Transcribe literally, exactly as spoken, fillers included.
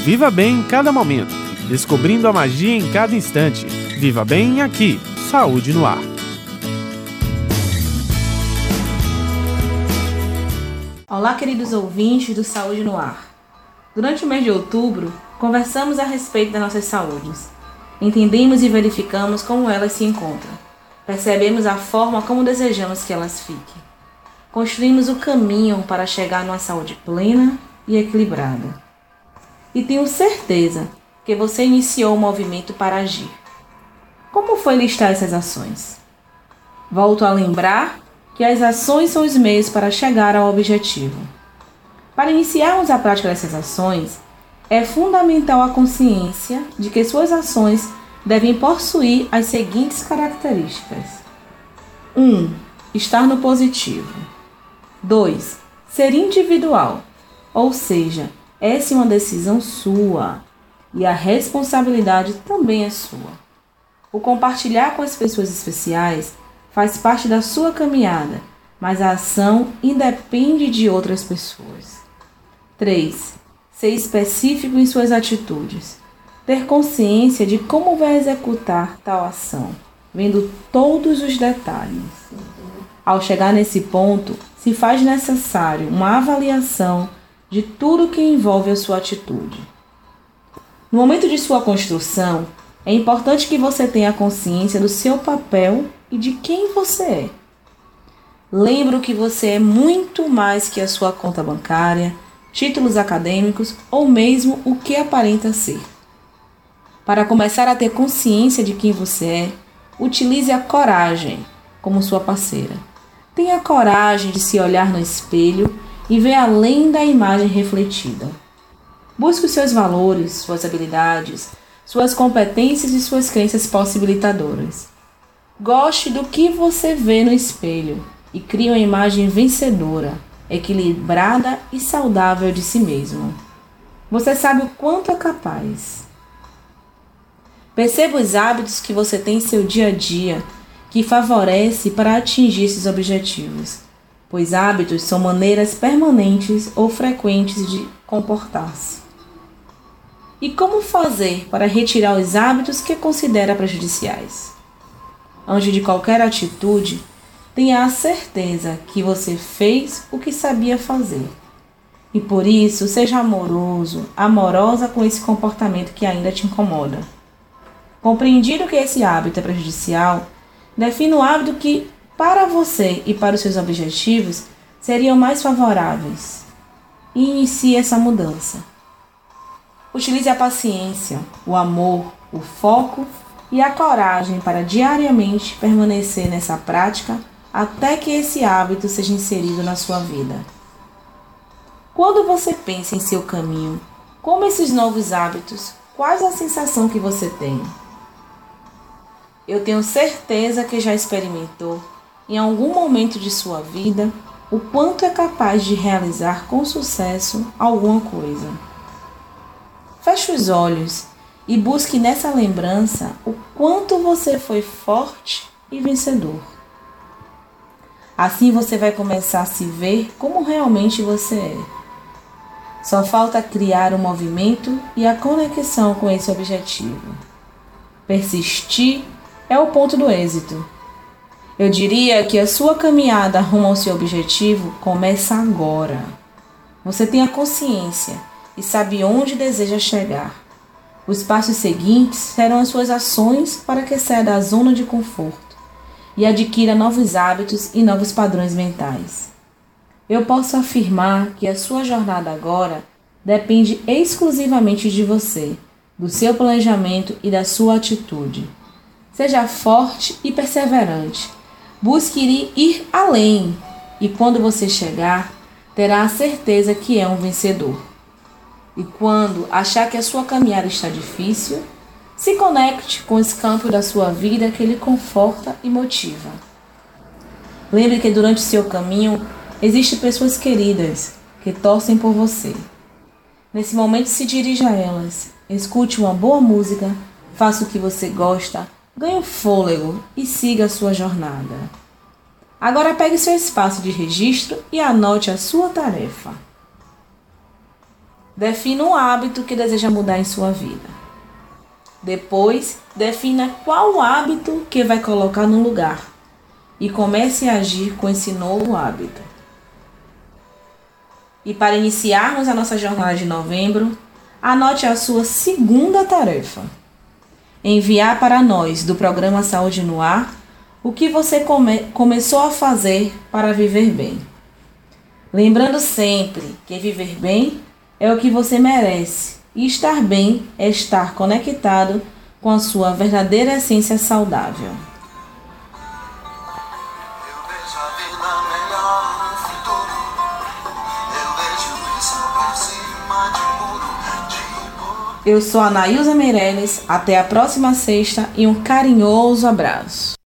Viva bem em cada momento, descobrindo a magia em cada instante. Viva bem aqui, Saúde no Ar. Olá, queridos ouvintes do Saúde no Ar. Durante o mês de outubro, conversamos a respeito das nossas saúdes. Entendemos e verificamos como elas se encontram. Percebemos a forma como desejamos que elas fiquem. Construímos o caminho para chegar numa saúde plena e equilibrada. E tenho certeza que você iniciou o movimento para agir. Como foi listar essas ações? Volto a lembrar que as ações são os meios para chegar ao objetivo. Para iniciarmos a prática dessas ações, é fundamental a consciência de que suas ações devem possuir as seguintes características. um. Estar no positivo. dois. Ser individual, ou seja, essa é uma decisão sua e a responsabilidade também é sua. O compartilhar com as pessoas especiais faz parte da sua caminhada, mas a ação independe de outras pessoas. três. Ser específico em suas atitudes. Ter consciência de como vai executar tal ação, vendo todos os detalhes. Ao chegar nesse ponto, se faz necessário uma avaliação de tudo que envolve a sua atitude. No momento de sua construção, é importante que você tenha consciência do seu papel e de quem você é. Lembro que você é muito mais que a sua conta bancária, títulos acadêmicos ou mesmo o que aparenta ser. Para começar a ter consciência de quem você é, utilize a coragem como sua parceira. Tenha coragem de se olhar no espelho e ver além da imagem refletida. Busque os seus valores, suas habilidades, suas competências e suas crenças possibilitadoras. Goste do que você vê no espelho e crie uma imagem vencedora, equilibrada e saudável de si mesmo. Você sabe o quanto é capaz. Perceba os hábitos que você tem em seu dia a dia que favorece para atingir esses objetivos, pois hábitos são maneiras permanentes ou frequentes de comportar-se. E como fazer para retirar os hábitos que considera prejudiciais? Antes de qualquer atitude, tenha a certeza que você fez o que sabia fazer. E por isso, seja amoroso, amorosa com esse comportamento que ainda te incomoda. Compreendido que esse hábito é prejudicial, defina o hábito que, para você e para os seus objetivos, seriam mais favoráveis. E inicie essa mudança. Utilize a paciência, o amor, o foco e a coragem para diariamente permanecer nessa prática até que esse hábito seja inserido na sua vida. Quando você pensa em seu caminho, como esses novos hábitos, qual a sensação que você tem? Eu tenho certeza que já experimentou, em algum momento de sua vida, o quanto é capaz de realizar com sucesso alguma coisa. Feche os olhos e busque nessa lembrança o quanto você foi forte e vencedor. Assim você vai começar a se ver como realmente você é. Só falta criar o movimento e a conexão com esse objetivo. Persistir é o ponto do êxito. Eu diria que a sua caminhada rumo ao seu objetivo começa agora. Você tem a consciência e sabe onde deseja chegar. Os passos seguintes serão as suas ações para que saia da zona de conforto e adquira novos hábitos e novos padrões mentais. Eu posso afirmar que a sua jornada agora depende exclusivamente de você, do seu planejamento e da sua atitude. Seja forte e perseverante. Busque ir além e quando você chegar, terá a certeza que é um vencedor. E quando achar que a sua caminhada está difícil, se conecte com os campos da sua vida que lhe conforta e motiva. Lembre que durante seu caminho existem pessoas queridas que torcem por você. Nesse momento se dirija a elas, escute uma boa música, faça o que você gosta, ganhe um fôlego e siga a sua jornada. Agora pegue seu espaço de registro e anote a sua tarefa. Defina um hábito que deseja mudar em sua vida. Depois, defina qual hábito que vai colocar no lugar e comece a agir com esse novo hábito. E para iniciarmos a nossa jornada de novembro, anote a sua segunda tarefa. Enviar para nós, do programa Saúde no Ar, o que você come- começou a fazer para viver bem. Lembrando sempre que viver bem é o que você merece e estar bem é estar conectado com a sua verdadeira essência saudável. Eu vejo a vida melhor no futuro. Eu vejo isso por cima de muro, de muro. Eu sou a Nailza Meirelles, até a próxima sexta e um carinhoso abraço.